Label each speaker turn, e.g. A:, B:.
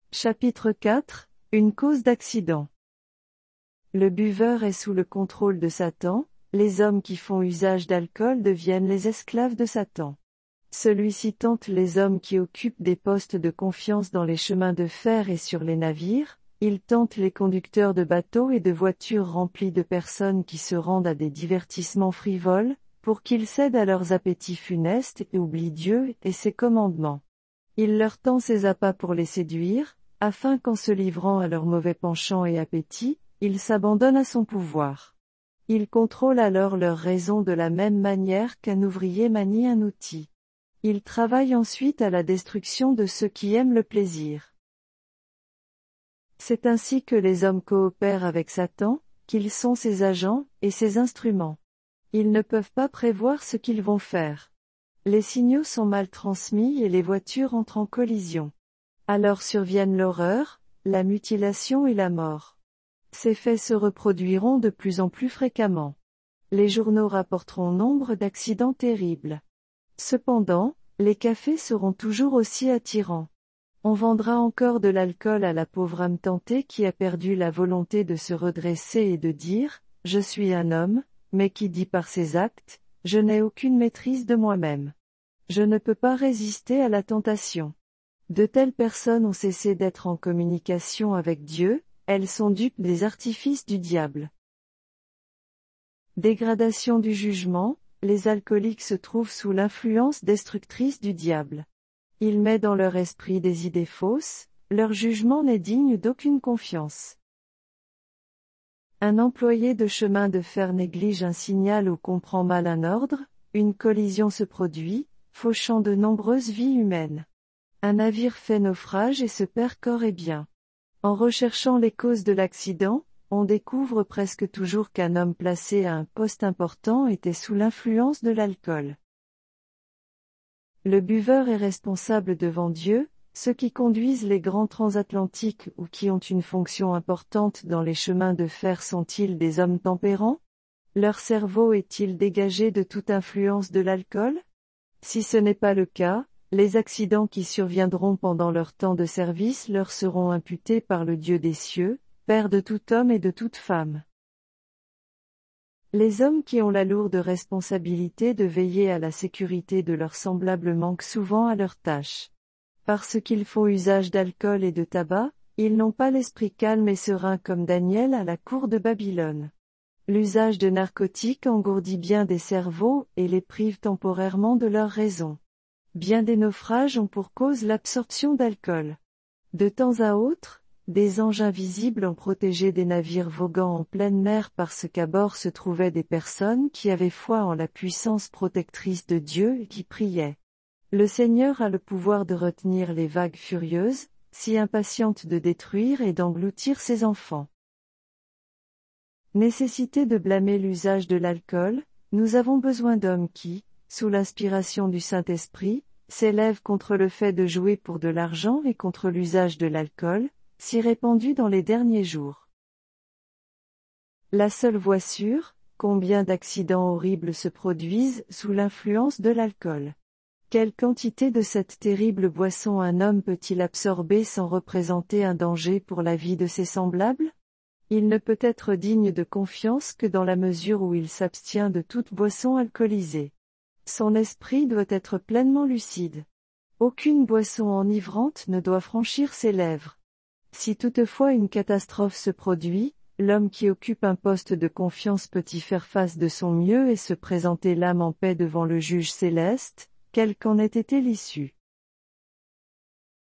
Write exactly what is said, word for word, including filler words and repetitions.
A: Chapitre quatre. Une cause d'accident. Le buveur est sous le contrôle de Satan, les hommes qui font usage d'alcool deviennent les esclaves de Satan. Celui-ci tente les hommes qui occupent des postes de confiance dans les chemins de fer et sur les navires, il tente les conducteurs de bateaux et de voitures remplies de personnes qui se rendent à des divertissements frivoles, pour qu'ils cèdent à leurs appétits funestes et oublient Dieu et ses commandements. Il leur tend ses appâts pour les séduire, afin qu'en se livrant à leurs mauvais penchants et appétits, ils s'abandonnent à son pouvoir. Il contrôle alors leurs raisons de la même manière qu'un ouvrier manie un outil. Il travaille ensuite à la destruction de ceux qui aiment le plaisir. C'est ainsi que les hommes coopèrent avec Satan, qu'ils sont ses agents et ses instruments. Ils ne peuvent pas prévoir ce qu'ils vont faire. Les signaux sont mal transmis et les voitures entrent en collision. Alors surviennent l'horreur, la mutilation et la mort. Ces faits se reproduiront de plus en plus fréquemment. Les journaux rapporteront nombre d'accidents terribles. Cependant, les cafés seront toujours aussi attirants. On vendra encore de l'alcool à la pauvre âme tentée qui a perdu la volonté de se redresser et de dire « Je suis un homme », mais qui dit par ses actes « Je n'ai aucune maîtrise de moi-même. Je ne peux pas résister à la tentation ». De telles personnes ont cessé d'être en communication avec Dieu, elles sont dupes des artifices du diable. Dégradation du jugement, les alcooliques se trouvent sous l'influence destructrice du diable. Il met dans leur esprit des idées fausses, leur jugement n'est digne d'aucune confiance. Un employé de chemin de fer néglige un signal ou comprend mal un ordre, une collision se produit, fauchant de nombreuses vies humaines. Un navire fait naufrage et se perd corps et biens. En recherchant les causes de l'accident, on découvre presque toujours qu'un homme placé à un poste important était sous l'influence de l'alcool. Le buveur est responsable devant Dieu, ceux qui conduisent les grands transatlantiques ou qui ont une fonction importante dans les chemins de fer sont-ils des hommes tempérants? Leur cerveau est-il dégagé de toute influence de l'alcool? Si ce n'est pas le cas, les accidents qui surviendront pendant leur temps de service leur seront imputés par le Dieu des cieux, Père de tout homme et de toute femme. Les hommes qui ont la lourde responsabilité de veiller à la sécurité de leurs semblables manquent souvent à leurs tâches. Parce qu'ils font usage d'alcool et de tabac, ils n'ont pas l'esprit calme et serein comme Daniel à la cour de Babylone. L'usage de narcotiques engourdit bien des cerveaux et les prive temporairement de leur raison. Bien des naufrages ont pour cause l'absorption d'alcool. De temps à autre, des anges invisibles ont protégé des navires voguant en pleine mer parce qu'à bord se trouvaient des personnes qui avaient foi en la puissance protectrice de Dieu et qui priaient. Le Seigneur a le pouvoir de retenir les vagues furieuses, si impatientes de détruire et d'engloutir ses enfants. Nécessité de blâmer l'usage de l'alcool, nous avons besoin d'hommes qui, sous l'inspiration du Saint-Esprit, s'élèvent contre le fait de jouer pour de l'argent et contre l'usage de l'alcool, si répandu dans les derniers jours. La seule voie sûre, combien d'accidents horribles se produisent sous l'influence de l'alcool. Quelle quantité de cette terrible boisson un homme peut-il absorber sans représenter un danger pour la vie de ses semblables? Il ne peut être digne de confiance que dans la mesure où il s'abstient de toute boisson alcoolisée. Son esprit doit être pleinement lucide. Aucune boisson enivrante ne doit franchir ses lèvres. Si toutefois une catastrophe se produit, l'homme qui occupe un poste de confiance peut y faire face de son mieux et se présenter l'âme en paix devant le juge céleste, quelle qu'en ait été l'issue.